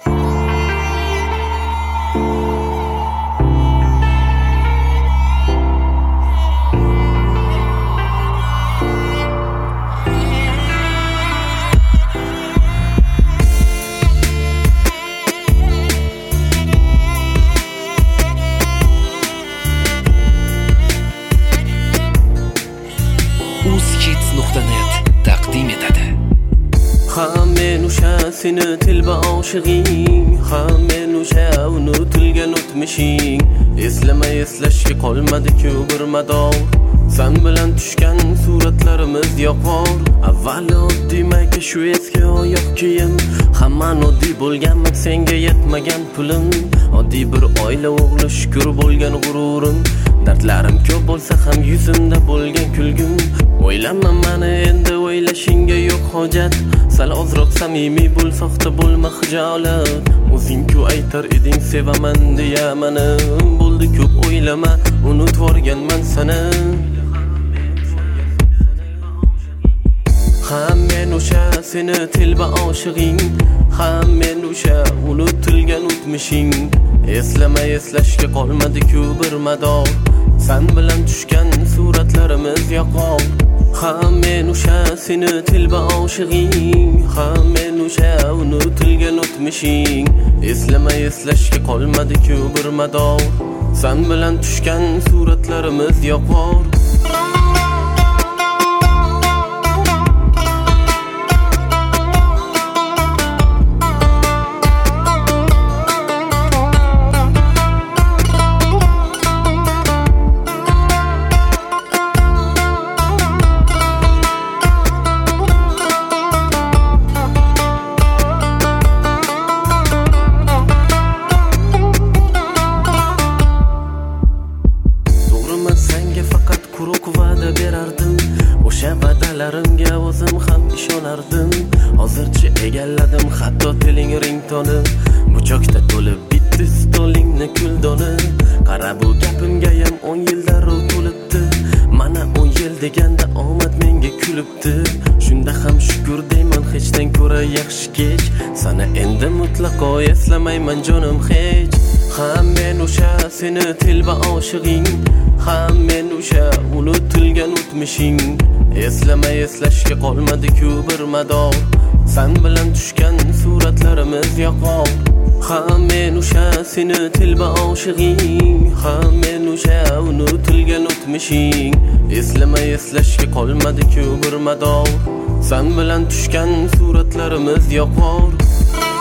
taqdim etadi. Ha men o'sha seni tilba oshig'ing, ha men o'sha unutilgan o'tmishing. Eslashga qolmadi-ku bir mador. Sen bilan tushgan suratlarimiz yoqor. Avval oddiy mayka shu eski oyoq kiyim, hamman oddiy bo'lganmi senga yetmagan pulim. Oddiy bir oila o'g'li shukr bo'lgan g'ururim. Dardlarim ko'p bo'lsa ham yuzimda bo'lgan kulgim. O'ylama mani endi o'ylashingga yo'q hojat. Sal ozroq samimiy bo'l, soxta bo'lma xijolat. O'zing-ku aytar eding sevaman deya mani. Bo'ldi ko'p o'ylama, unutvorganman seni. Ha men o'sha seni tilba oshig'ing, ha men o'sha unutilgan o'tmishing. Eslashga qolmadi-ku bir mador. Sen bilan tushgan suratlarimiz yoqor. Ha men o'sha seni tilba oshig'ing, ha men o'sha unutilgan o'tmishing. Eslashga qolmadi-ku bir mador. Sen bilan tushgan suratlarimiz yoqor. Quruq va'da berardim, o'sha va'dalarimga o'zim ham ishonardim. Hozircha egalladim hatto tiling ringtoni. Buchoqda to'lib bitdi stolingni kuldoni. Qara bu gapimga ham 10 yildan to'libdi. Mana 10 yil deganda omad menga kulibdi. Shunda ham shukr deyman, hechdan ko'ra yaxshi kech. Sana endi mutlaqo eslamayman jonim hech. Ha men o'sha seni tilba oshig'ing, ha men o'sha unutilgan o'tmishing. Eslashga qolmadi-ku bir mador. Sen bilan tushgan suratlarimiz yoqor. Ha men o'sha seni tilba oshig'ing, ha men o'sha unutilgan o'tmishing. Eslashga qolmadi-ku bir mador. Sen bilan tushgan suratlarimiz yoqor.